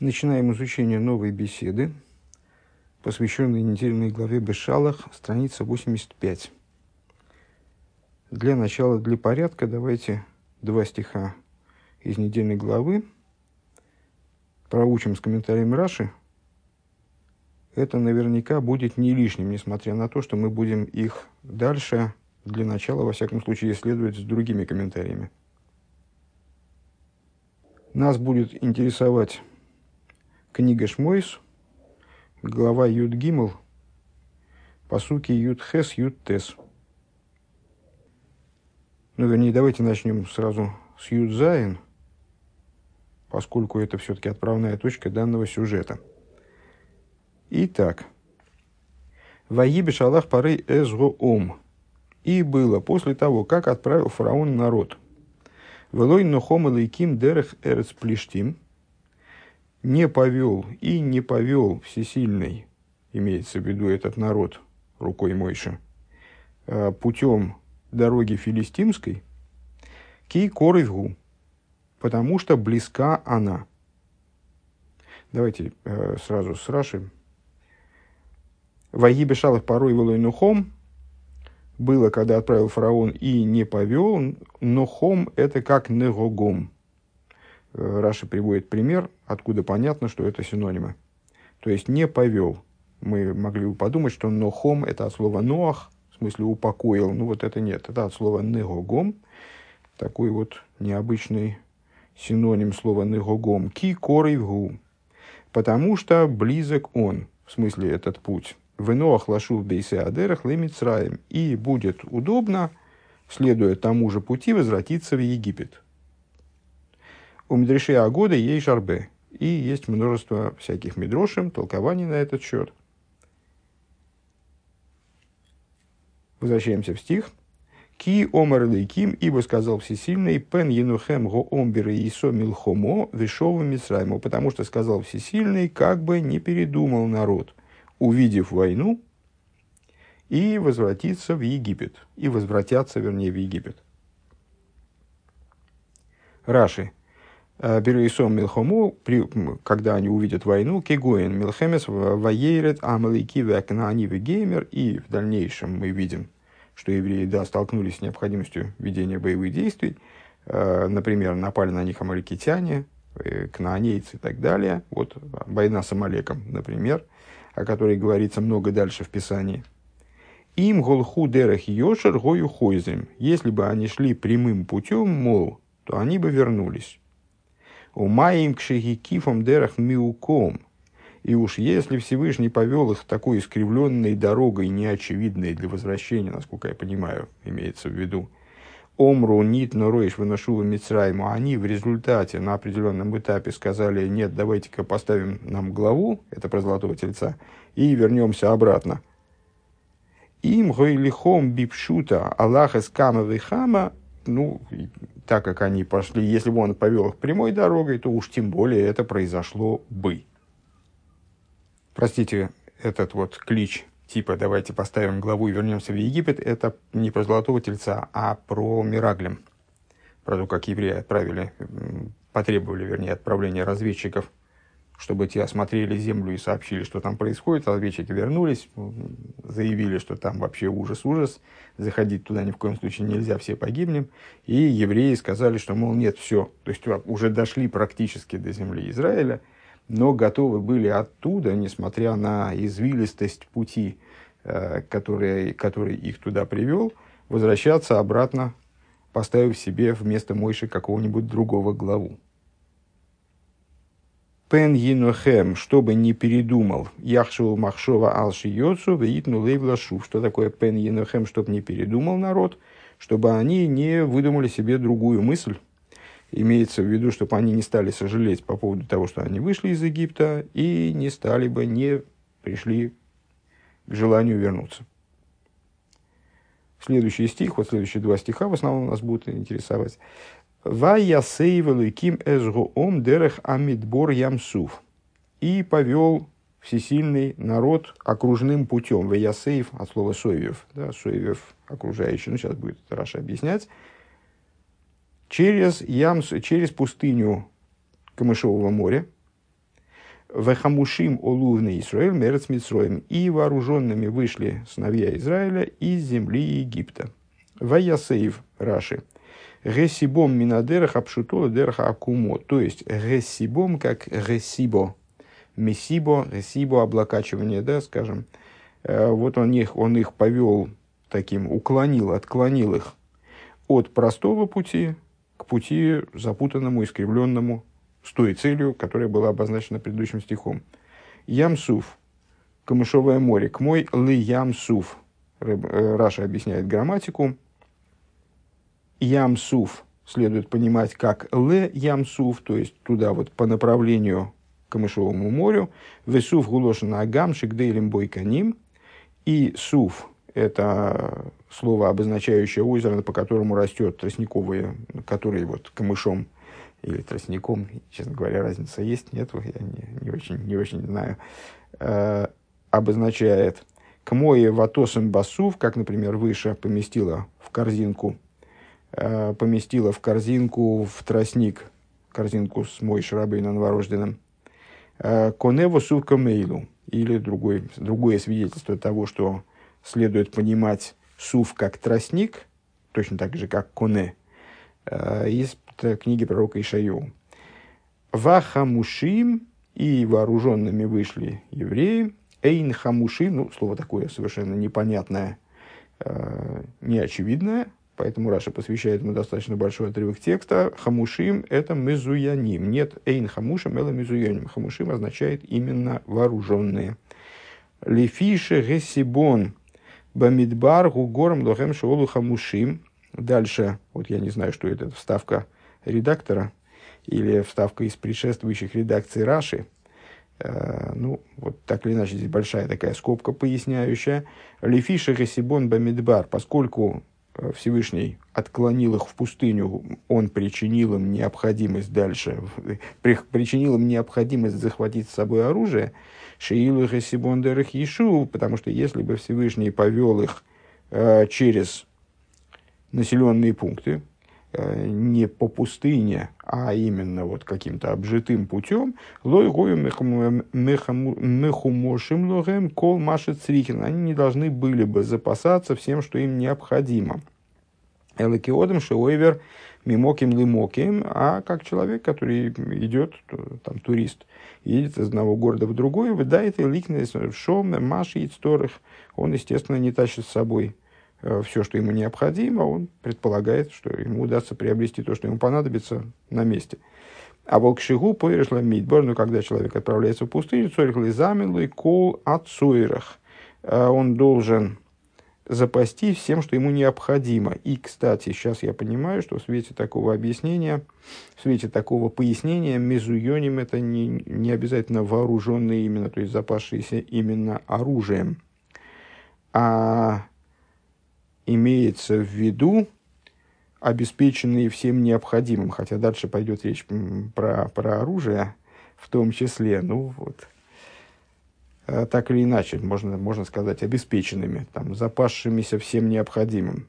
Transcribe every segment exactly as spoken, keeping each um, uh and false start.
Начинаем изучение новой беседы, посвященной недельной главе Бешалах, страница восемьдесят пять. Для начала, для порядка, давайте два стиха из недельной главы проучим с комментарием Раши. Это наверняка будет не лишним, несмотря на то, что мы будем их дальше, для начала, во всяком случае, исследовать с другими комментариями. Нас будет интересовать книга Шмойс, глава Юд Гимл, пасуки Юд Хес, Юд Тес. Ну, вернее, давайте начнем сразу с Юд Зайн, поскольку это все-таки отправная точка данного сюжета. Итак, «Ваи бешалах пары эзго ом». И было после того, как отправил фараон народ. «Велой нохом элейким дерех эрец плештим». Не повел и не повел всесильный, имеется в виду этот народ, рукой Мойше, путем дороги филистимской, ки корывгу, потому что близка она. Давайте э, сразу с Раши. Ваги бешалах порой велой нухом. Было, когда отправил фараон и не повел, нухом это как негогом. Раши приводит пример, откуда понятно, что это синонимы. То есть не повел. Мы могли бы подумать, что нохом это от слова ноах, в смысле упокоил. Ну вот это нет, это от слова негогом. Такой вот необычный синоним слова негогом. Ки корывгу. Потому что близок он, в смысле этот путь. В ноах лашув бейсе адерах лемицраем. И будет удобно, следуя тому же пути, возвратиться в Египет. У Мидришей Агода есть жарбе, и есть множество всяких мидрошим, толкований на этот счет. Возвращаемся в стих. «Ки омар лейким, ибо сказал Всесильный, пен енухем го омберы исо милхомо вишова мицрайму», потому что сказал Всесильный, как бы не передумал народ, увидев войну, и возвратиться в Египет, и возвратятся, вернее, в Египет. Раши. Берейсом Милхому, когда они увидят войну, Кегоин Милхемес Ваейрет Амалики Вакнаани Вегеймер, и в дальнейшем мы видим, что евреи да, столкнулись с необходимостью ведения боевых действий, например, напали на них амаликитяне, кнаанейцы и так далее. Вот война с Амалеком, например, о которой говорится много дальше в Писании. Им голху дерах йошер гою хойзем. Если бы они шли прямым путем, мол, то они бы вернулись. Умаим кшеги кифом дерах миуком. И уж если Всевышний повел их такой искривленной дорогой, неочевидной для возвращения, насколько я понимаю, имеется в виду, омру нит нороиш выношува мицрайму, они в результате на определенном этапе сказали: нет, давайте-ка поставим нам главу, это про золотого тельца, и вернемся обратно. Им гойлихом бипшута Аллаха скама вихама. Ну, так как они пошли, если бы он повел их прямой дорогой, то уж тем более это произошло бы. Простите, этот вот клич, типа давайте поставим главу и вернемся в Египет, это не про золотого тельца, а про Мираглим. Про то, как евреи отправили, потребовали, вернее, отправления разведчиков, чтобы те осмотрели землю и сообщили, что там происходит. Разведчики вернулись, заявили, что там вообще ужас-ужас, заходить туда ни в коем случае нельзя, все погибнем. И евреи сказали, что, мол, нет, все. То есть уже дошли практически до земли Израиля, но готовы были оттуда, несмотря на извилистость пути, который, который их туда привел, возвращаться обратно, поставив себе вместо Мойши какого-нибудь другого главу. Пен енохем, чтобы не передумал, яхшеву махшова алши йоцу веитну лейвлашу. Что такое пен енохем, чтобы не передумал народ, чтобы они не выдумали себе другую мысль. Имеется в виду, чтобы они не стали сожалеть по поводу того, что они вышли из Египта, и не стали бы, не пришли к желанию вернуться. Следующий стих, вот следующие два стиха в основном нас будут интересовать. «Ваясейвелуйким эзгоом дерех амидбор ямсув». И повел всесильный народ окружным путем. Ваясейв от слова соевев. Да, соевев окружающий. Ну, сейчас будет Раша объяснять. Через, ямс, через пустыню Камышового моря. Вехамушим олувный Исраэль мерец Мицроем. И вооруженными вышли сыновья Израиля из земли Египта. Ваясейв Раши. Гесибом минадерах апшуто дерха акумо. То есть гесибом как гесибо. Месибо, гесибо, облакачивание, да, скажем. Вот он их, он их повел таким, уклонил, отклонил их от простого пути к пути запутанному, искривленному, с той целью, которая была обозначена предыдущим стихом. Ямсуф, камышовое море, к мой лы ямсуф. Раша объясняет грамматику. Ямсуф следует понимать как ле ямсуф, то есть туда вот по направлению к камышовому морю. Весуф гулошен агам шигдейлем бойканим. И суф – это слово, обозначающее озеро, по которому растет тростниковые, который вот камышом или тростником, честно говоря, разница есть, нет, я не, не, очень, не очень знаю, э, обозначает к мое ватосом басув, как, например, выше поместила в корзинку, э, поместила в корзинку в тростник, корзинку с Мойше Рабейну новорожденным, э, конево сувка мейлу, или другой, другое свидетельство того, что следует понимать сув как тростник, точно так же, как коне, э, из книги пророка Ишайяу. Вахамушим, и вооруженными вышли евреи. Эйн хамушим, ну, слово такое совершенно непонятное, э, неочевидное, поэтому Раша посвящает ему достаточно большой отрывок текста. Хамушим – это мезуяним. Нет, эйн хамушим – это мезуяним. Хамушим означает именно вооруженные. Лефише гесибон бамидбар гугорм лохем шоолу хамушим. Дальше, вот я не знаю, что это, вставка редактора или вставка из предшествующих редакций Раши. Э, ну, вот так или иначе, здесь большая такая скобка поясняющая. Лефиша гесибон бамидбар, поскольку Всевышний отклонил их в пустыню, он причинил им необходимость дальше, причинил им необходимость захватить с собой оружие, шеилу гесибон дерech Ишу, потому что если бы Всевышний повел их э, через населенные пункты, не по пустыне, а именно вот каким-то обжитым путем, лой гою мехумошим логем кол машет црихин, они не должны были бы запасаться всем, что им необходимо. Элакиодом шеойвер мимоким лимоким, а как человек, который идет, там турист, едет из одного города в другой, выдает и ликнес в шом, маши и цторых, он, естественно, не тащит с собой все, что ему необходимо, он предполагает, что ему удастся приобрести то, что ему понадобится на месте. А волкшигу порешла мидбор, но когда человек отправляется в пустыню, цорихлый замелый кол от суирах, он должен запастись всем, что ему необходимо. И, кстати, сейчас я понимаю, что в свете такого объяснения, в свете такого пояснения, мезуйоним это не, не обязательно вооруженные именно, то есть запасшиеся именно оружием, а имеется в виду обеспеченные всем необходимым, хотя дальше пойдет речь про, про оружие в том числе, ну вот, так или иначе, можно, можно сказать, обеспеченными, там, запасшимися всем необходимым.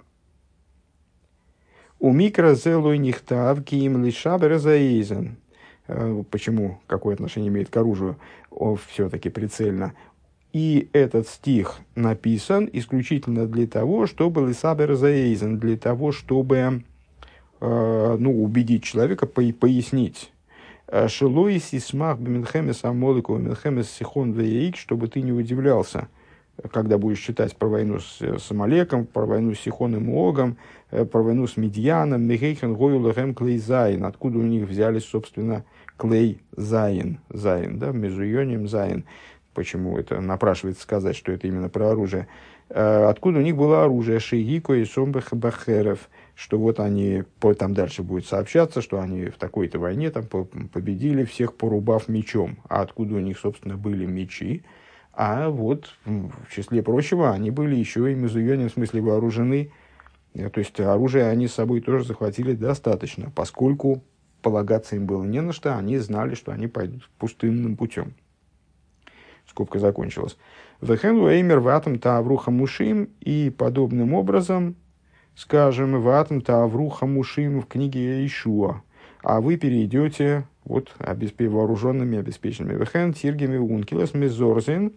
У микрозелой нихтав киим лишабер заизен. Почему, какое отношение имеет к оружию? О, все-таки прицельно. И этот стих написан исключительно для того, чтобы лисабер заэйзен, для того, чтобы э, ну, убедить человека, по, пояснить. Шелой сисмах бминхемес амолику бминхемес сихон веик, чтобы ты не удивлялся, когда будешь читать про войну с, с Амалеком, про войну с Сихоном и Огом, про войну с Медьяном, мехейхен гою лэхэм клей заин, откуда у них взялись, собственно, клей заин, заин, да, мезуйоним заин. Почему это напрашивается сказать, что это именно про оружие? Откуда у них было оружие? Шигико и Сомбах Бахеров. Что вот они, там дальше будет сообщаться, что они в такой-то войне там победили всех, порубав мечом. А откуда у них, собственно, были мечи? А вот, в числе прочего, они были еще и мезуйоним, в смысле вооружены. То есть оружие они с собой тоже захватили достаточно, поскольку полагаться им было не на что, они знали, что они пойдут пустынным путем. Скобка закончилась. Вехену эймер ватам таавру хамушим, и подобным образом, скажем, ватам таавру хамушим в книге Иешуа, а вы перейдете вот, обеспе, вооруженными, обеспеченными. Вехен тиргеми ункилес мизорзин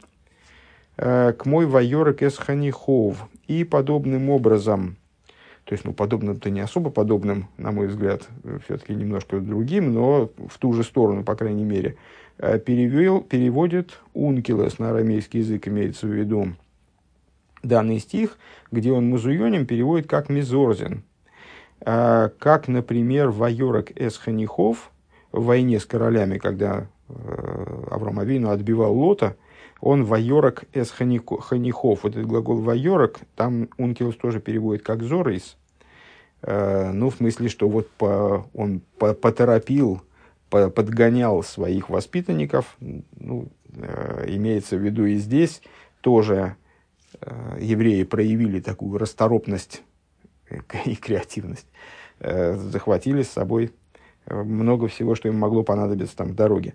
к мой вайорек эсханихов. И подобным образом, то есть, ну, подобным-то не особо подобным, на мой взгляд, все-таки немножко другим, но в ту же сторону, по крайней мере, перевел, переводит ункилес на арамейский язык, имеется в виду данный стих, где он музуйоним переводит как мизорзин. Как, например, вайорек эсханихов в войне с королями, когда Авраам Авину отбивал Лота, он вайорек эс ханихов. Вот этот глагол вайорек, там ункилос тоже переводит как зорейс. Ну, в смысле, что вот по, он по, поторопил, по, подгонял своих воспитанников. Ну, имеется в виду и здесь тоже евреи проявили такую расторопность и креативность. Захватили с собой много всего, что им могло понадобиться там в дороге.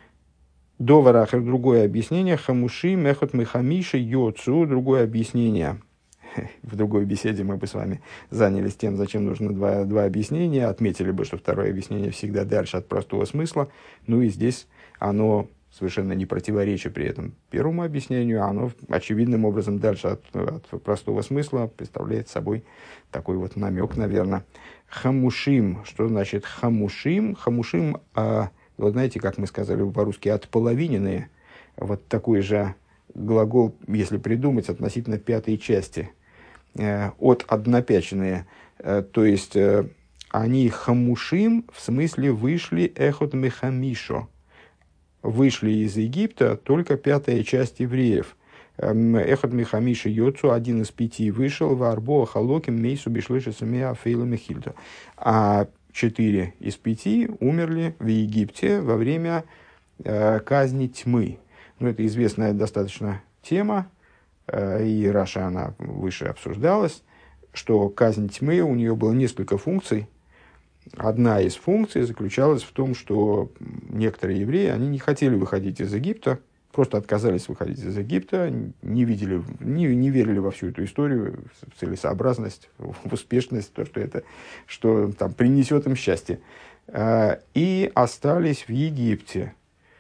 Доварахер, другое объяснение. Хамуши, мехот мехамиши, йоцу, другое объяснение. В другой беседе мы бы с вами занялись тем, зачем нужно два, два объяснения. Отметили бы, что второе объяснение всегда дальше от простого смысла. Ну и здесь оно совершенно не противоречит при этом первому объяснению. Оно очевидным образом дальше от, от простого смысла представляет собой такой вот намек, наверное. Хамушим. Что значит хамушим? Хамушим... А, вот знаете, как мы сказали по-русски, отполовиненные, вот такой же глагол, если придумать, относительно пятой части, э, от однопяченные, э, то есть э, они хамушим, в смысле вышли эхот мехамишо, вышли из Египта только пятая часть евреев. Эхот мехамишо йоцу, один из пяти вышел, в арбоа халоким мейсу бишлыша самия фейла мехильто. А четыре из пяти умерли в Египте во время э, казни тьмы. Ну, это известная достаточно тема, э, и Раша она выше обсуждалась, что казнь тьмы, у нее было несколько функций. Одна из функций заключалась в том, что некоторые евреи, они не хотели выходить из Египта, просто отказались выходить из Египта, не видели, не, не верили во всю эту историю, в целесообразность, в успешность, то, что это что, там, принесет им счастье. И остались в Египте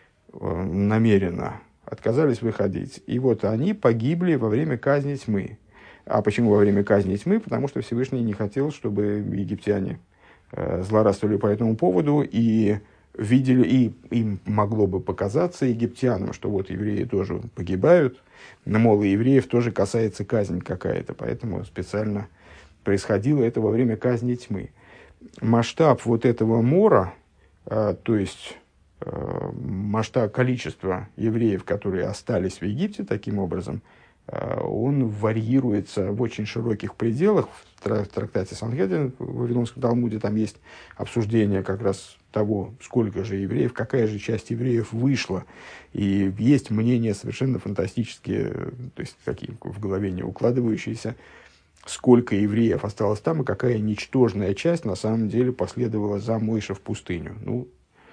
намеренно, отказались выходить. И вот они погибли во время казни тьмы. А почему во время казни тьмы? Потому что Всевышний не хотел, чтобы египтяне злорадствовали по этому поводу и видели, и им могло бы показаться египтянам, что вот евреи тоже погибают, но, мол, и евреев тоже касается казнь какая-то, поэтому специально происходило это во время казни тьмы. Масштаб вот этого мора, а, то есть а, масштаб количества евреев, которые остались в Египте таким образом, а, он варьируется в очень широких пределах. В трактате Сангедрин, в Вавилонском Талмуде, там есть обсуждение как раз того, сколько же евреев, какая же часть евреев вышла. И есть мнения совершенно фантастические, то есть такие в голове не укладывающиеся, сколько евреев осталось там, и какая ничтожная часть на самом деле последовала за Мойше в пустыню. Ну,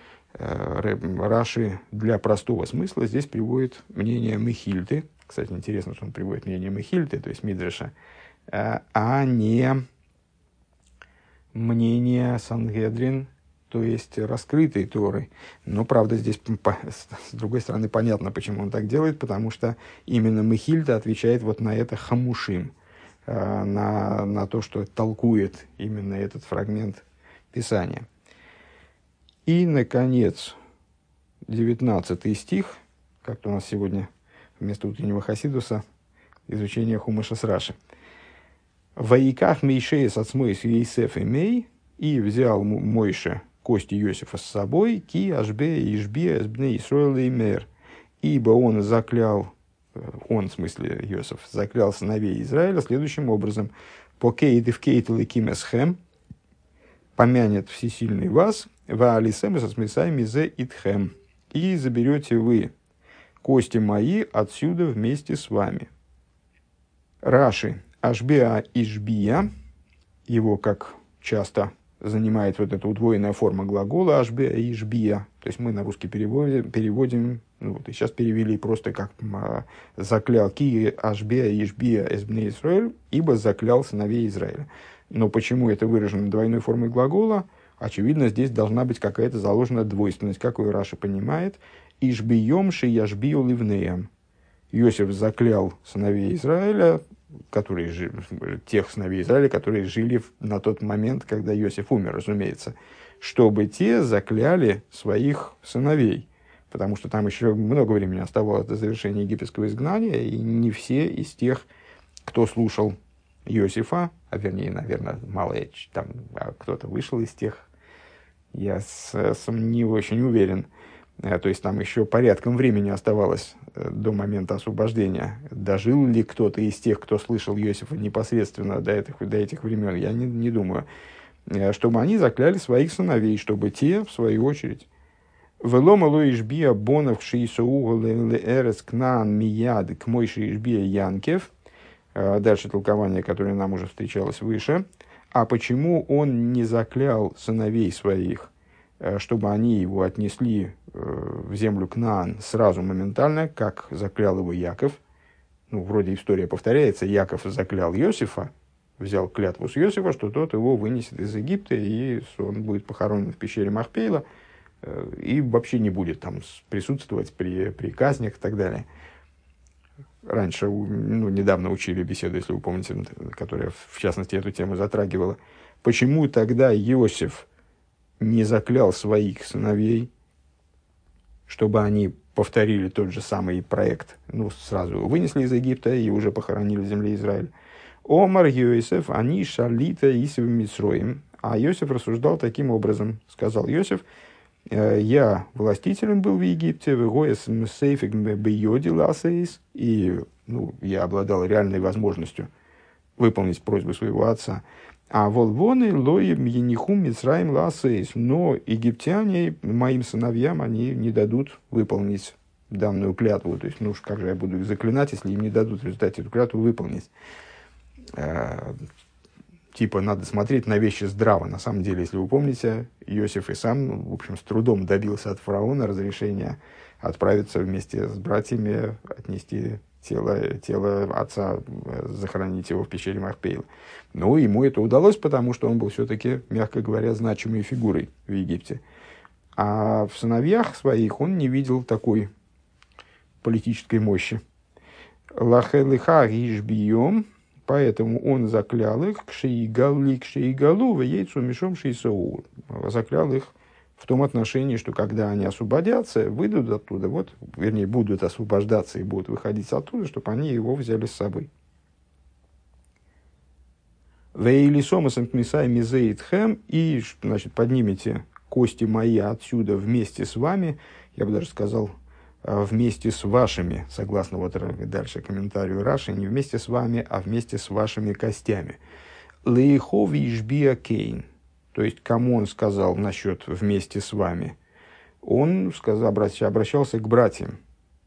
Раши для простого смысла здесь приводит мнение Мехильты. Кстати, интересно, что он приводит мнение Мехильты, то есть Мидраша, а не мнение Сангедрин, то есть раскрытой Торы. Но, правда, здесь, с другой стороны, понятно, почему он так делает, потому что именно Мехильта отвечает вот на это хамушим, на, на то, что толкует именно этот фрагмент Писания. И, наконец, девятнадцатый стих, как-то у нас сегодня вместо утреннего хасидуса изучение Хумаша с Раши. «Ваиках Мейшеес от Смойс Ейсеф имей, и взял Мойше кости Иосифа с собой, ки ашбе ишбе эсбне Исроэл и мер, ибо он заклял, он, в смысле Иосиф, заклял сыновей Израиля следующим образом: покейт и вкейт леким эсхем, помянет всесильный вас, ва алисем со смысами зе итхем, и заберете вы кости мои отсюда вместе с вами». Раши ашбеа ишбия, его, как часто занимает вот эта удвоенная форма глагола ашбеа ишбия, то есть мы на русский переводим, переводим ну, вот, и сейчас перевели просто как а, заклял ки ашбеа ишбия эсбне Исраэль, ибо заклял сыновей Израиля. Но почему это выражено двойной формой глагола? Очевидно, здесь должна быть какая-то заложенная двойственность, как и Раша понимает. «Ишбием шияшбию ливнеем». Иосиф заклял сыновей Израиля, которые жили, тех сыновей Израиля, которые жили на тот момент, когда Иосиф умер, разумеется, чтобы те закляли своих сыновей. Потому что там еще много времени оставалось до завершения египетского изгнания, и не все из тех, кто слушал Иосифа, а вернее, наверное, мало там а кто-то вышел из тех, я с, с, не очень уверен. То есть там еще порядком времени оставалось до момента освобождения. Дожил ли кто-то из тех, кто слышал Иосифа непосредственно до этих, до этих времен, я не, не думаю. Чтобы они закляли своих сыновей, чтобы те, в свою очередь, «Велома ло ишбия бонов шиисоу леэрес кнаан мияд к мойши ишбия янкев». Дальше толкование, которое нам уже встречалось выше. А почему он не заклял сыновей своих, чтобы они его отнесли в землю Кнаан сразу, моментально, как заклял его Яков? Ну, вроде история повторяется. Яков заклял Иосифа, взял клятву с Иосифа, что тот его вынесет из Египта, и он будет похоронен в пещере Махпейла, и вообще не будет там присутствовать при, при казнях и так далее. Раньше, ну, недавно учили беседу, если вы помните, которая, в частности, эту тему затрагивала. Почему тогда Иосиф не заклял своих сыновей, чтобы они повторили тот же самый проект? Ну, сразу его вынесли из Египта и уже похоронили в земле Израиля. Омар Йосеф, они шалита Исив Мицроим. А Иосиф рассуждал таким образом. Сказал Иосиф: я властителем был в Египте, и ну, я обладал реальной возможностью выполнить просьбу своего отца. А волвоны лоем енихум мицраим ласейс. Но египтяне, моим сыновьям, они не дадут выполнить данную клятву. То есть, ну как же я буду их заклинать, если им не дадут в результате эту клятву выполнить? Типа, надо смотреть на вещи здраво. На самом деле, если вы помните, Иосиф и сам, ну, в общем, с трудом добился от фараона разрешения отправиться вместе с братьями, отнести тело, тело отца, захоронить его в пещере Махпейла. Но ему это удалось, потому что он был все-таки, мягко говоря, значимой фигурой в Египте. А в сыновьях своих он не видел такой политической мощи. Лахелиха гишбием. Поэтому он заклял их к шеигалли, к шеигалу, в яйцу мешом шейсоу. Заклял их в том отношении, что когда они освободятся, выйдут оттуда, вот, вернее, будут освобождаться и будут выходить оттуда, чтобы они его взяли с собой. Вейлисомасом кмисай мизеитхэм, и, значит, поднимите кости мои отсюда вместе с вами, я бы даже сказал, вместе с вашими, согласно вот дальше комментарию Раши, не вместе с вами, а вместе с вашими костями. Лейхови ишбия кейн. То есть, кому он сказал насчет вместе с вами? Он сказал, обращался к братьям.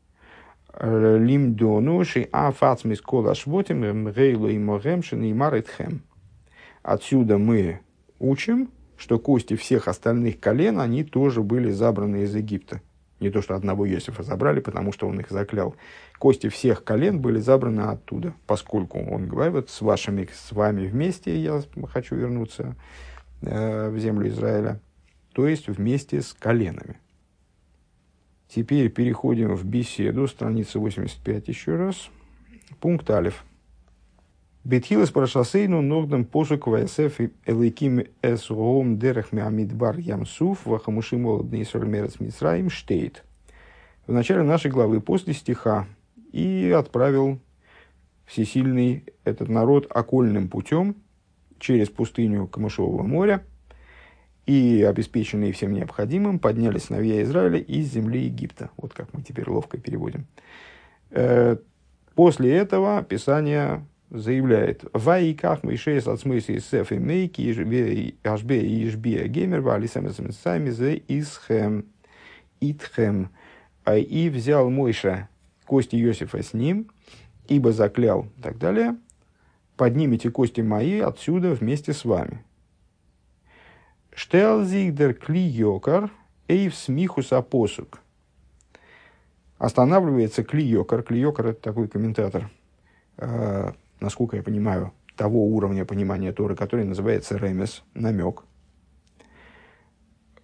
Лимдону ши афацмис кола швотим гейлу и могемшин и маритхем. Отсюда мы учим, что кости всех остальных колен, они тоже были забраны из Египта. Не то, что одного Иосифа забрали, потому что он их заклял. Кости всех колен были забраны оттуда, поскольку он говорит, вот с вашими, с вами вместе я хочу вернуться э, в землю Израиля, то есть вместе с коленами. Теперь переходим в беседу, страница восемьдесят пять еще раз, пункт алеф. Бетхилас парашасейну нордам посук ваесеф элейким эсроом дерех меамидбар ямсуф вахамуши молодный сольмерец мицраим штейт. В начале нашей главы, после стиха, и отправил всесильный этот народ окольным путем через пустыню Камышового моря, и обеспеченные всем необходимым поднялись сыновья Израиля из земли Египта. Вот как мы теперь ловко переводим. После этого Писание заявляет: «Ваиках мишеес от смысле сеф и мейки ашбе и ишбия геймер валисам сами зе исхэм итхэм». И взял Мойша кости Иосифа с ним, ибо заклял, и так далее. «Поднимите кости мои отсюда вместе с вами». «Штелзигдер кли йокар эйв смихус апосук». Останавливается кли йокар. Кли йокар — это такой комментатор, насколько я понимаю, того уровня понимания Торы, который называется ремес, намек.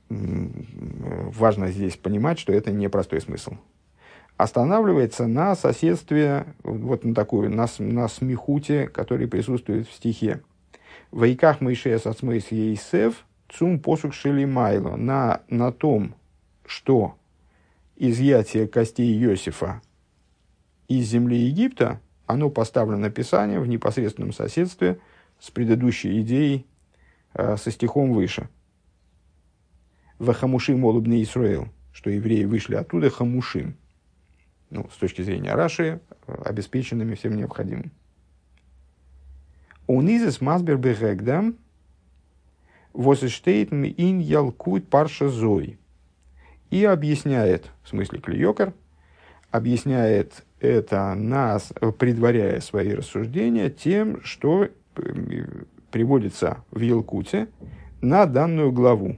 важно здесь понимать, что это не простой смысл, останавливается на соседстве, вот на такую, на, на смехуте, который присутствует в стихе. «Вайках Моисея ацмейс ейсев цум посук шели майло», на, на том, что изъятие костей Иосифа из земли Египта, оно поставлено Писанием в непосредственном соседстве с предыдущей идеей, э, со стихом выше. «Вахамушим олубни Исраэл», что евреи вышли оттуда хамушим, ну, с точки зрения Раши, обеспеченными всем необходимым. «Унизес масбер бегэгдам восэштейтм ин ялкут парша зой». И объясняет, в смысле Клиокар, объясняет это, нас, предваряя свои рассуждения тем, что приводится в Елкуте на данную главу.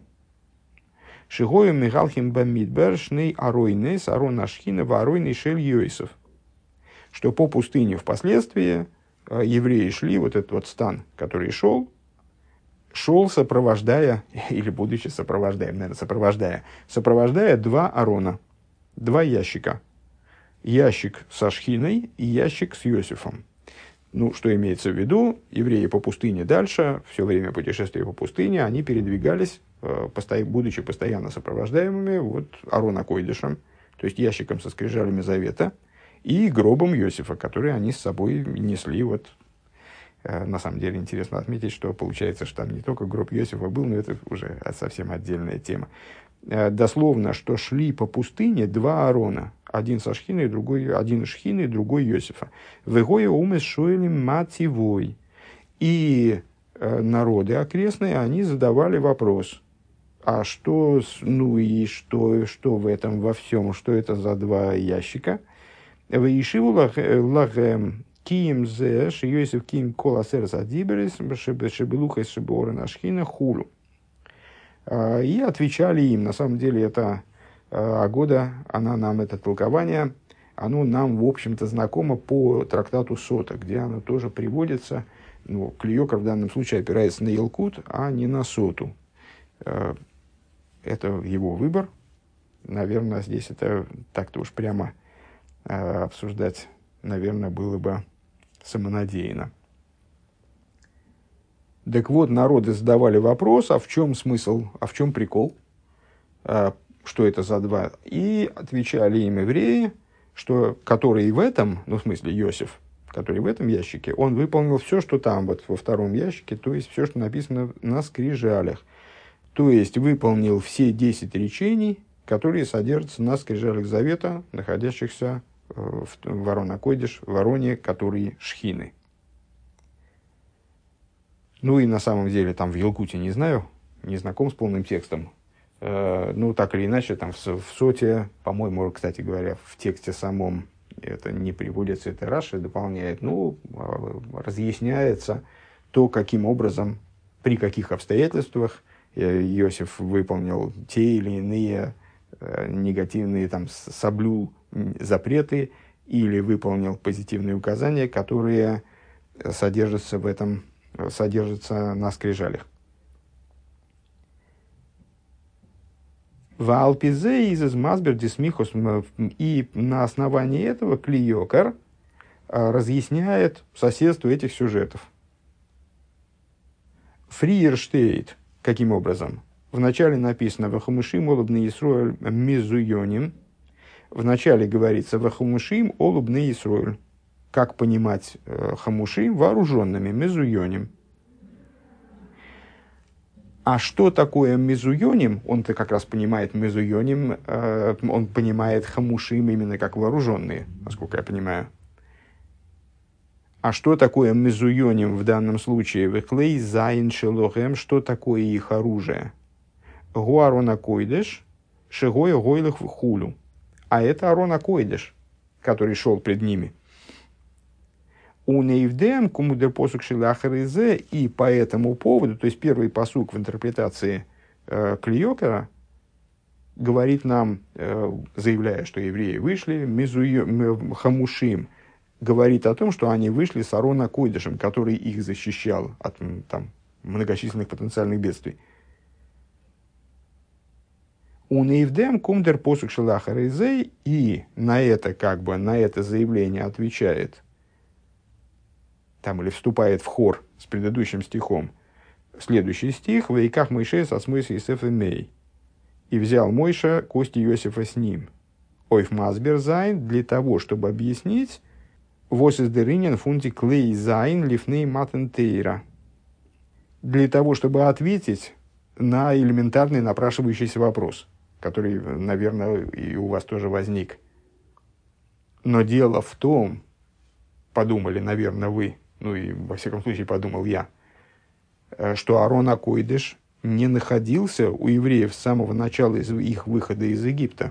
Шигою Михалхим Бамидбер Шней Аройнес Арон Ашхина Варойный Шель Йосиф. Что по пустыне впоследствии евреи шли, вот этот вот стан, который шел, шел сопровождая, или будучи сопровождаем, наверное, сопровождая, сопровождая два Арона, два ящика. Ящик со Шхиной и ящик с Йосифом. Ну, что имеется в виду? Евреи по пустыне дальше, все время путешествия по пустыне, они передвигались, будучи постоянно сопровождаемыми вот Арона Койдышем, то есть ящиком со скрижалями завета, и гробом Йосифа, который они с собой несли. Вот, на самом деле интересно отметить, что получается, что там не только гроб Йосифа был, но это уже совсем отдельная тема. Дословно, что шли по пустыне два Арона, один со Шхиной, другой, один Шхиной, другой Йосифа. Вегоя умес шуэлем мативой. И народы окрестные, они задавали вопрос, а что, ну и что, что в этом во всем, что это за два ящика? Веишиву лагем киим зе, шиёсиф киим коласер задиберис, шебелухас шеборен ашхина хулу. И отвечали им, на самом деле, это Агода, она нам, это толкование, оно нам, в общем-то, знакомо по трактату Сота, где оно тоже приводится. Ну, Клиокар в данном случае опирается на Елкут, а не на Соту. Это его выбор. Наверное, здесь это так-то уж прямо обсуждать, наверное, было бы самонадеянно. Так вот, народы задавали вопрос, а в чем смысл, а в чем прикол, а, что это за два. И отвечали им евреи, что который в этом, ну в смысле Йосиф, который в этом ящике, он выполнил все, что там, вот во втором ящике, то есть все, что написано на скрижалях. То есть выполнил все десять речений, которые содержатся на скрижалях завета, находящихся в Ворона Койдыш, Вороне, которые Шхины. Ну и на самом деле там в Елкуте не знаю, не знаком с полным текстом. Э, ну так или иначе, там в, в Соте, по-моему, кстати говоря, в тексте самом это не приводится, это Раши дополняет, ну, разъясняется то, каким образом, при каких обстоятельствах Иосиф выполнил те или иные э, негативные, там, соблюл запреты или выполнил позитивные указания, которые содержатся в этом, содержатся на скрижалях. И на основании этого Клиокар разъясняет соседство этих сюжетов. Фриерштейт, каким образом? Вначале написано «Вахумышим олубны Исроэль мизуйоним». Вначале говорится «Вахумышим олубны Исроэль». Как понимать э, хамушим? Вооруженными, мизуйоним. А что такое мизуйоним? Он-то как раз понимает мизуйоним, э, он понимает хамушим именно как вооруженные, насколько я понимаю. А что такое мизуйоним в данном случае? Веклей зайн шелохем, что такое их оружие? Гуарона койдеш, шигоя гойлых в хулю. А это Арона Койдеш, который шел пред ними. У Нейвдем, кумудер посук шилахаризе, и по этому поводу, то есть первый пасук в интерпретации э, Клиокера, говорит нам, э, заявляя, что евреи вышли, мизуё, хамушим, говорит о том, что они вышли с Арона Койдешем, который их защищал от там, многочисленных потенциальных бедствий. У Нейвдем кумдер посук шелаха рейзей, и на это, как бы, на это заявление отвечает, там, или вступает в хор с предыдущим стихом, следующий стих, в вейках Моисея со смыслом Исеф и Мей. И взял Мойша кости Иосифа с ним. Ойф Масбер Зайн, для того, чтобы объяснить, вос из деринен фунти клей Зайн лифней матентейра. Для того, чтобы ответить на элементарный напрашивающийся вопрос, который, наверное, и у вас тоже возник. Но дело в том, подумали, наверное, вы, ну и во всяком случае подумал я, что Аарон а-Койдеш не находился у евреев с самого начала их выхода из Египта.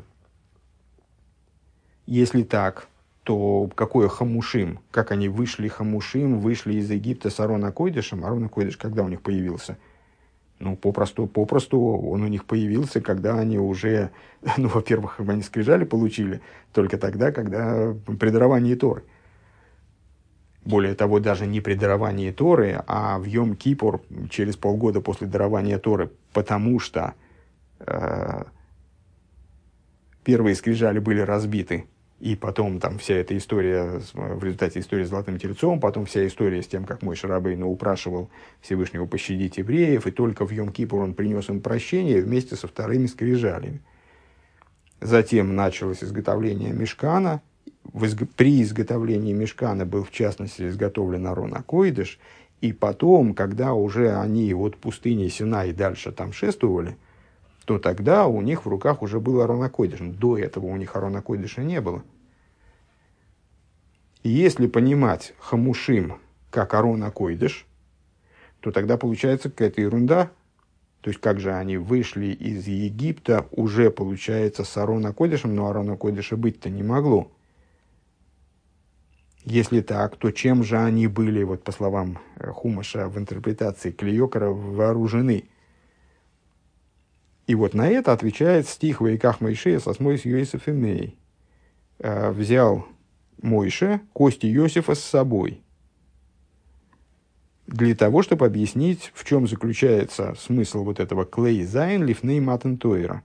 Если так, то какое хамушим, как они вышли хамушим, вышли из Египта с Аарон а-Койдешем? Аарон а-Койдеш когда у них появился? Ну, попросту, попросту он у них появился, когда они уже, ну, во-первых, они скрижали получили только тогда, когда при даровании Торы. Более того, даже не при даровании Торы, а в Йом-Кипур через полгода после дарования Торы, потому что э, первые скрижали были разбиты, и потом там вся эта история, в результате истории с Золотым Тельцом, потом вся история с тем, как Моше Рабейну упрашивал Всевышнего пощадить евреев, и только в Йом-Кипур он принес им прощение вместе со вторыми скрижалями. Затем началось изготовление мишкана. При изготовлении мишкана был, в частности, изготовлен Аарон а-Койдеш, и потом, когда уже они от пустыни Синай дальше там шествовали, то тогда у них в руках уже был Аарон а-Койдеш. До этого у них Аарон а-Койдеша не было. И если понимать хамушим как Аарон а-Койдеш, то тогда получается какая-то ерунда. То есть, как же они вышли из Египта, уже получается с Аарон а-Койдешем, но Аарон а-Койдеша быть-то не могло. Если так, то чем же они были, вот по словам Хумаша в интерпретации Клейокара, вооружены? И вот на это отвечает стих «Ваиках Моисея со смойс Йосиф и Мей». Взял Мойше кости Иосифа с собой. Для того, чтобы объяснить, в чем заключается смысл вот этого «Клей Зайн лифней матен Тойра».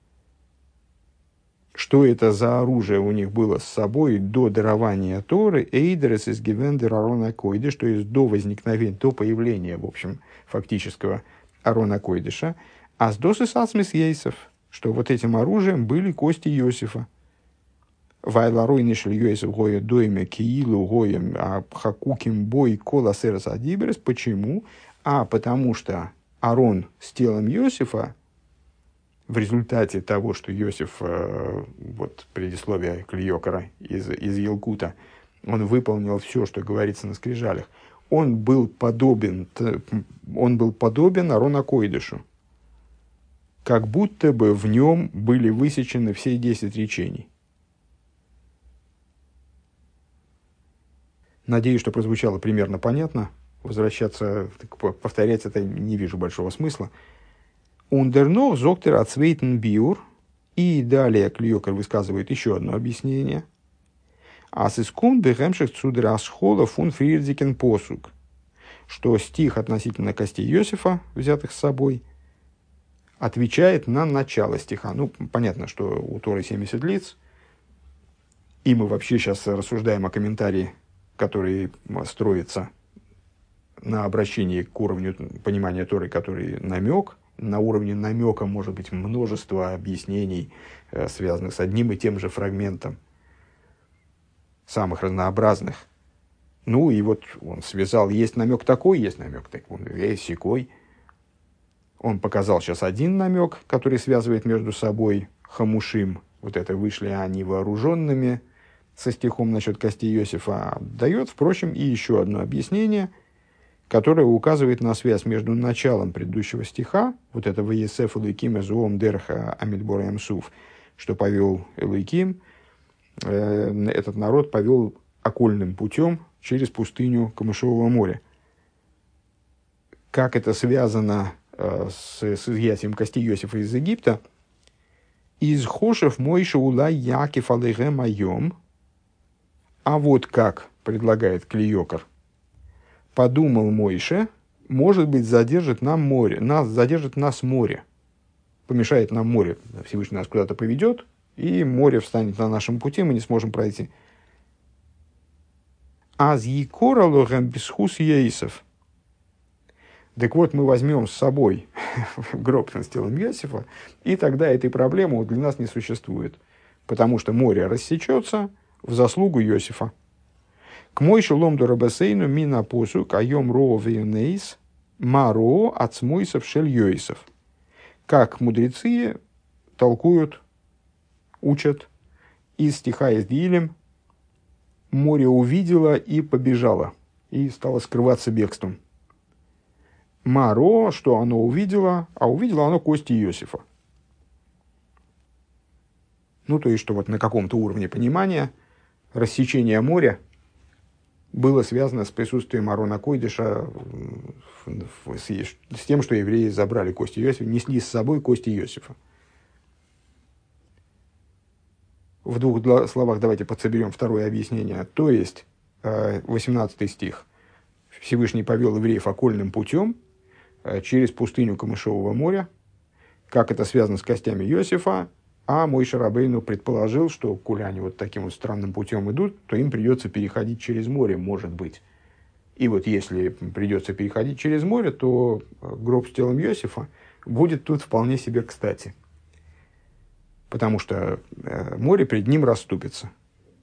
Что это за оружие у них было с собой до дарования Торы, эйдерес из гивендер Аарон а-Койдеш, то есть до возникновения, до появления, в общем, фактического Аарон а-Койдеша, а с досыс ацмис Ейсов, что вот этим оружием были кости Иосифа. Вайларой нишель Йосиф гоя дойме киилу гоем а хакуким бой кола серас адиберес. Почему? А потому что Аарон с телом Иосифа, в результате того, что Иосиф, э, вот предисловие Клейокара из, из Елкута, он выполнил все, что говорится на скрижалях, он был подобен, он был подобен Аарон а-Койдешу, как будто бы в нем были высечены все десять речений. Надеюсь, что прозвучало примерно понятно. Возвращаться, повторять это не вижу большого смысла. Ундернох зоктер ацвейтен биур. И далее Клейокар высказывает еще одно объяснение. Асискун бехемших цудер асхола фун фрирдикен посук. Что стих относительно костей Иосифа, взятых с собой, отвечает на начало стиха. Ну, понятно, что у Торы семьдесят лиц. И мы вообще сейчас рассуждаем о комментарии, который строится на обращении к уровню понимания Торы, который намек. На уровне намека может быть множество объяснений, связанных с одним и тем же фрагментом, самых разнообразных. Ну и вот он связал, есть намек такой, есть намек такой, есть сякой. Он показал сейчас один намек, который связывает между собой хамушим, вот это вышли они вооруженными, со стихом насчет костей Иосифа, дает, впрочем, и еще одно объяснение, которое указывает на связь между началом предыдущего стиха, вот это «Ваесеф Элойким эзуом дерха амидбор ямсуф», что повел Элойким, э, этот народ повел окольным путем через пустыню Камышового моря. Как это связано э, с, с изъятием костей Иосифа из Египта? «Из хошев Мойше улай якив алейхем айом». А вот как предлагает Клейокар. Подумал Мойше, может быть, задержит нам море, нас, задержит нас море. помешает нам море. Всевышний нас куда-то поведет, и море встанет на нашем пути, мы не сможем пройти. Аз якора лохем бисхус ейсов. Так вот, мы возьмем с собой гроб с телом Йосифа, и тогда этой проблемы для нас не существует. Потому что море рассечется в заслугу Йосифа. К мойшу ломду рабасейну мина посу кайом ро вейнейс маро ацмойсов шель Йосиф. Как мудрецы толкуют, учат из стиха из Дилем: море увидело и побежало, и стало скрываться бегством. Маро, что оно увидело, а увидело оно кости Иосифа. Ну, то есть, что вот на каком-то уровне понимания рассечение моря было связано с присутствием Арона Койдыша, с тем, что евреи забрали кости Иосифа, несли с собой кости Иосифа. В двух словах давайте подсоберем второе объяснение. То есть, восемнадцатый стих. Всевышний повел евреев окольным путем через пустыню Камышового моря. Как это связано с костями Иосифа? А Мойше Рабейну предположил, что, коли они вот таким вот странным путем идут, то им придется переходить через море, может быть. И вот если придется переходить через море, то гроб с телом Иосифа будет тут вполне себе кстати. Потому что море перед ним расступится.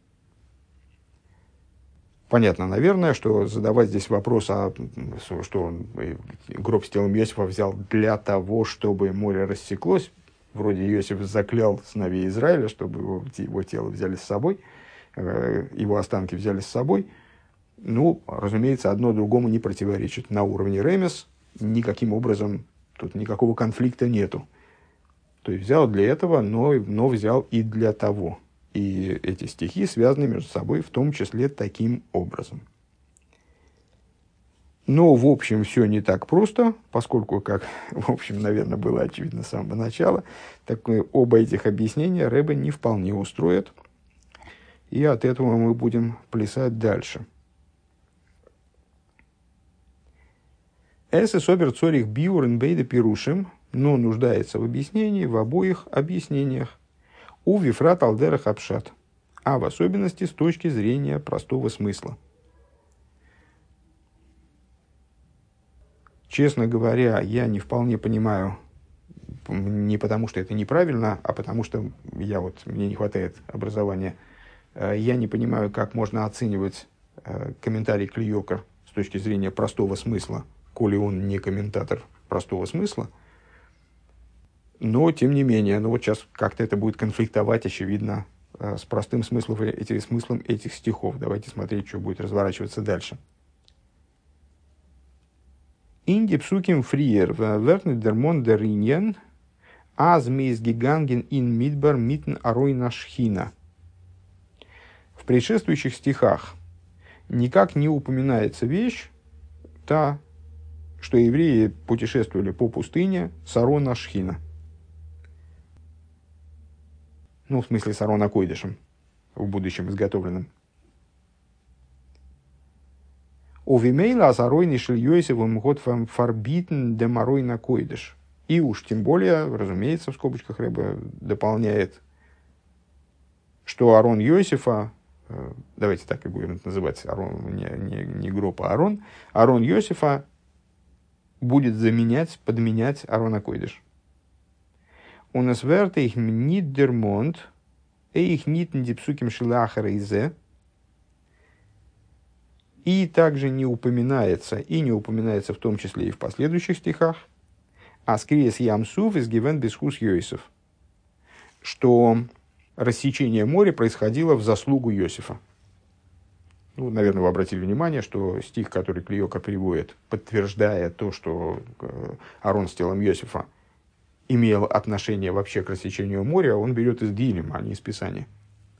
Понятно, наверное, что задавать здесь вопрос, а, что он гроб с телом Иосифа взял для того, чтобы море рассеклось. Вроде Иосиф заклял сыновей Израиля, чтобы его, его тело взяли с собой, его останки взяли с собой. Ну, разумеется, одно другому не противоречит. На уровне ремес никаким образом тут никакого конфликта нету. То есть взял для этого, но, но взял и для того. И эти стихи связаны между собой в том числе таким образом. Но, в общем, все не так просто, поскольку, как, в общем, наверное, было очевидно с самого начала, так оба этих объяснения Ребе не вполне устроят. И от этого мы будем плясать дальше. Эсэ собер цорих биурен бейда пирушим, но нуждается в объяснении, в обоих объяснениях. У вифрат алдерах апшат, а в особенности с точки зрения простого смысла. Честно говоря, я не вполне понимаю, не потому что это неправильно, а потому что я вот, мне не хватает образования, я не понимаю, как можно оценивать комментарий Клиокер с точки зрения простого смысла, коли он не комментатор простого смысла. Но, тем не менее, ну вот сейчас как-то это будет конфликтовать, очевидно, с простым смыслом, этим смыслом этих стихов. Давайте смотреть, что будет разворачиваться дальше. Инди псуким фриер верны дермон дериньен аз мейс гиганген ин мидбар митн арой нашхина. В предшествующих стихах никак не упоминается вещь, та, что евреи путешествовали по пустыне с Арон Ашхина. Ну, в смысле, с Арон Акойдышем, в будущем изготовленным. Овимейла с Арой Нишель Йосифом год фарбитен демарой на Койдыш. И уж тем более, разумеется, в скобочках Ребе дополняет, что Арон Йосифа, давайте так и будем это называть, Арон, не, не, не гроб, а Арон, Арон Йосифа будет заменять, подменять Арона Койдыш. У нас верте их нит дермонт, и их нит дипсуким шилахара изе. И также не упоминается, и не упоминается в том числе и в последующих стихах, а скриес ямсув из гивен бесхус Йосиф, что рассечение моря происходило в заслугу Йосифа. Ну, наверное, вы обратили внимание, что стих, который Клиока переводит, подтверждая то, что Арон с телом Йосифа имел отношение вообще к рассечению моря, он берет из Дилем, а не из Писания.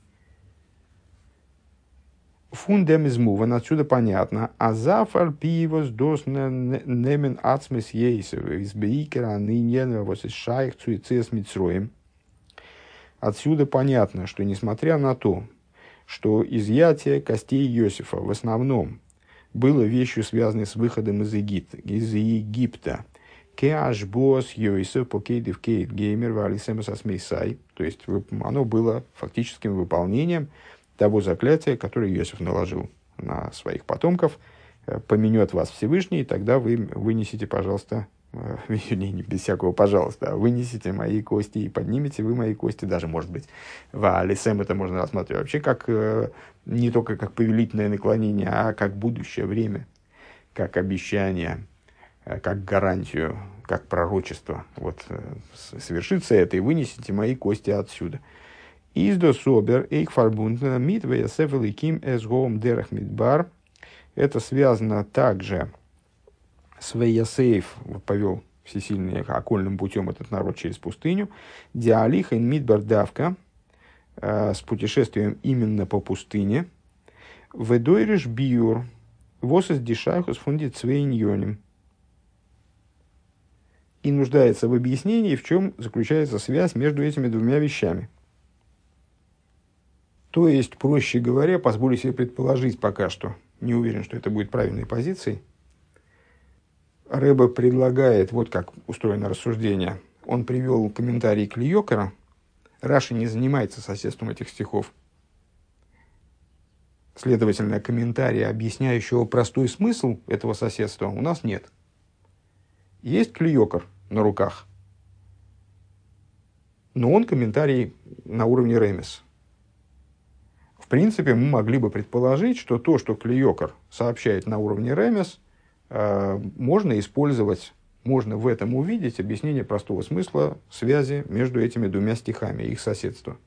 Фундем из Муван, отсюда понятно. Азафар пивос дос немен ацмес ейсев из бейкера нынен вот из шайх цуицес митсроем. Отсюда понятно, что несмотря на то, что изъятие костей Иосифа в основном было вещью, связанной с выходом из Египта, из Египта Кеашбос Йосеф покейдив кейт геймер валисемас асмейсай. То есть оно было фактическим выполнением того заклятия, которое Йосеф наложил на своих потомков. Поменет вас Всевышний, тогда вы вынесите, пожалуйста, не, не без всякого пожалуйста, а вынесите мои кости и поднимете вы мои кости, даже, может быть, в Алисем это можно рассматривать вообще как не только как повелительное наклонение, а как будущее время, как обещание, как гарантию, как пророчество. Вот совершится это, и вынесите мои кости отсюда. Издо собер эйх фарбундна митвея севеликим эсгоум дерах мидбар. Это связано также с Вейясеев, повел всесильный окольным путем этот народ через пустыню, диалиха ин мидбар давка, с путешествием именно по пустыне, ведойриш биур, восес дишайхус фундит свейньоним. И нуждается в объяснении, в чем заключается связь между этими двумя вещами. То есть, проще говоря, позволю себе предположить пока что, не уверен, что это будет правильной позицией, Рэбе предлагает, вот как устроено рассуждение, он привел комментарий Клиокера, Раши не занимается соседством этих стихов. Следовательно, комментария, объясняющего простой смысл этого соседства, у нас нет. Есть Клиокер на руках, но он комментарий на уровне ремес. В принципе, мы могли бы предположить, что то, что Клиокер сообщает на уровне ремес, можно использовать, можно в этом увидеть объяснение простого смысла связи между этими двумя стихами, их соседства.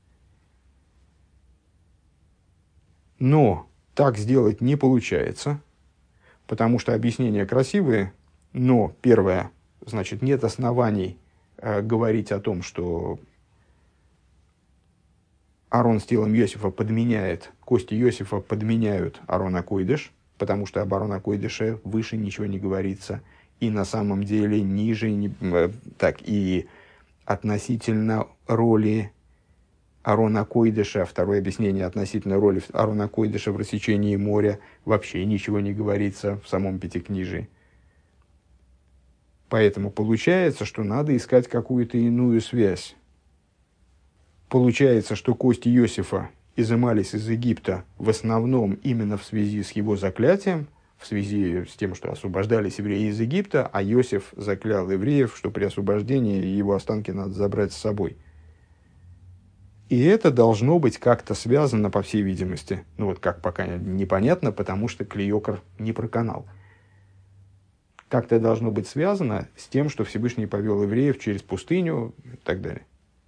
Но так сделать не получается, потому что объяснения красивые, но первое, значит, нет оснований э, говорить о том, что Аарон с телом Йосифа подменяет, кости Йосифа подменяют Аарона Койдеш, потому что об Аарона Койдеше выше ничего не говорится, и на самом деле ниже, не, э, так и относительно роли Аарона Койдеша, второе объяснение относительно роли Аарона Койдеша в рассечении моря, вообще ничего не говорится в самом Пятикнижии. Поэтому получается, что надо искать какую-то иную связь. Получается, что кости Иосифа изымались из Египта в основном именно в связи с его заклятием, в связи с тем, что освобождались евреи из Египта, а Иосиф заклял евреев, что при освобождении его останки надо забрать с собой. И это должно быть как-то связано, по всей видимости. Ну вот как пока непонятно, потому что Клиокер не проканал. Как-то должно быть связано с тем, что Всевышний повел евреев через пустыню и так далее.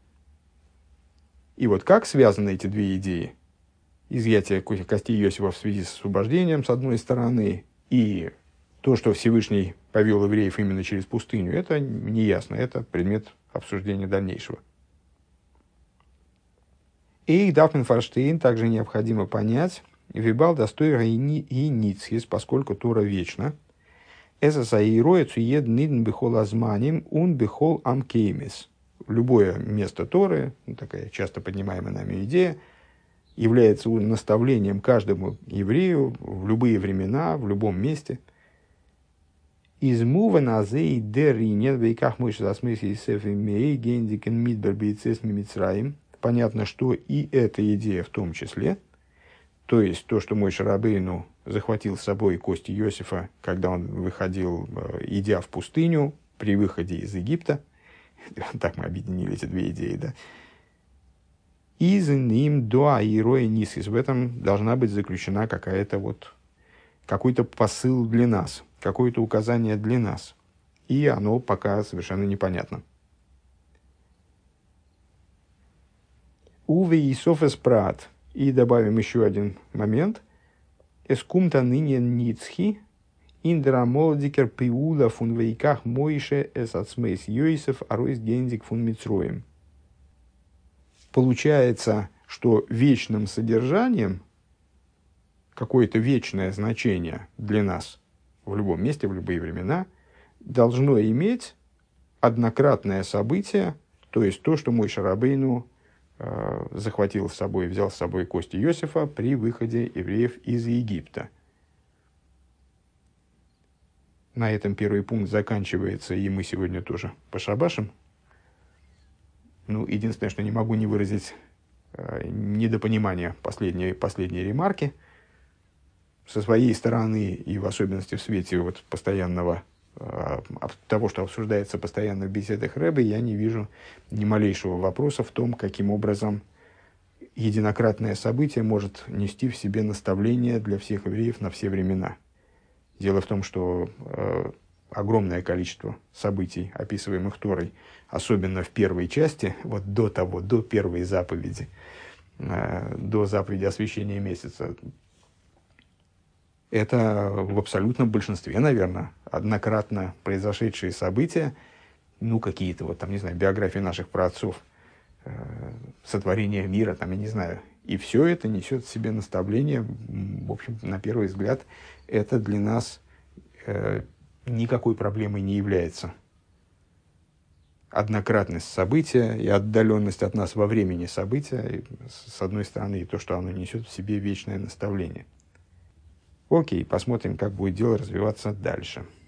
И вот как связаны эти две идеи? Изъятие костей Иосифа в связи с освобождением, с одной стороны, и то, что Всевышний повел евреев именно через пустыню, это неясно, это предмет обсуждения дальнейшего. И Дафмен Фарштейн также необходимо понять, Вибал достой и Ницхис, поскольку Тора вечна, Эса Саироя Цуед Нидн Бехол Азманим Ун Бехол Амкеймис. Любое место Торы, такая часто поднимаемая нами идея, является наставлением каждому еврею в любые времена, в любом месте. Из мува зей дерри нет вейках мышь за смысле сефимей гендикен мидбер бейцес мимицраим. Понятно, что и эта идея в том числе, то есть то, что Моше Рабейну захватил с собой кости Иосифа, когда он выходил, идя в пустыню, при выходе из Египта. Так мы объединили эти две идеи, да. Из ним дуа и роя нисис. В этом должна быть заключена какая-то вот, какой-то посыл для нас, какое-то указание для нас. И оно пока совершенно непонятно. Уве и софес прат. И добавим еще один момент. Эскумта ныне ницхи. Индра молодикер пиула фун вейках моише эс ацмейс Йосеф аройс гендик фун мицроем. Получается, что вечным содержанием, какое-то вечное значение для нас в любом месте, в любые времена, должно иметь однократное событие, то есть то, что Моше Рабейну э, захватил с собой, взял с собой кости Иосифа при выходе евреев из Египта. На этом первый пункт заканчивается, и мы сегодня тоже пошабашим. Ну, единственное, что не могу не выразить э, недопонимания последней, последней ремарки. Со своей стороны, и в особенности в свете вот постоянного э, того, что обсуждается постоянно в беседах Рэбе, я не вижу ни малейшего вопроса в том, каким образом единократное событие может нести в себе наставление для всех евреев на все времена. Дело в том, что э, огромное количество событий, описываемых Торой, особенно в первой части, вот до того, до первой заповеди, э, до заповеди освящения месяца, это в абсолютном большинстве, наверное, однократно произошедшие события, ну, какие-то, вот там, не знаю, биографии наших праотцов, э, сотворение мира, там, я не знаю. И все это несет в себе наставление, в общем, на первый взгляд, это для нас э, никакой проблемой не является. Однократность события и отдаленность от нас во времени события, с одной стороны, и то, что оно несет в себе вечное наставление. Окей, посмотрим, как будет дело развиваться дальше.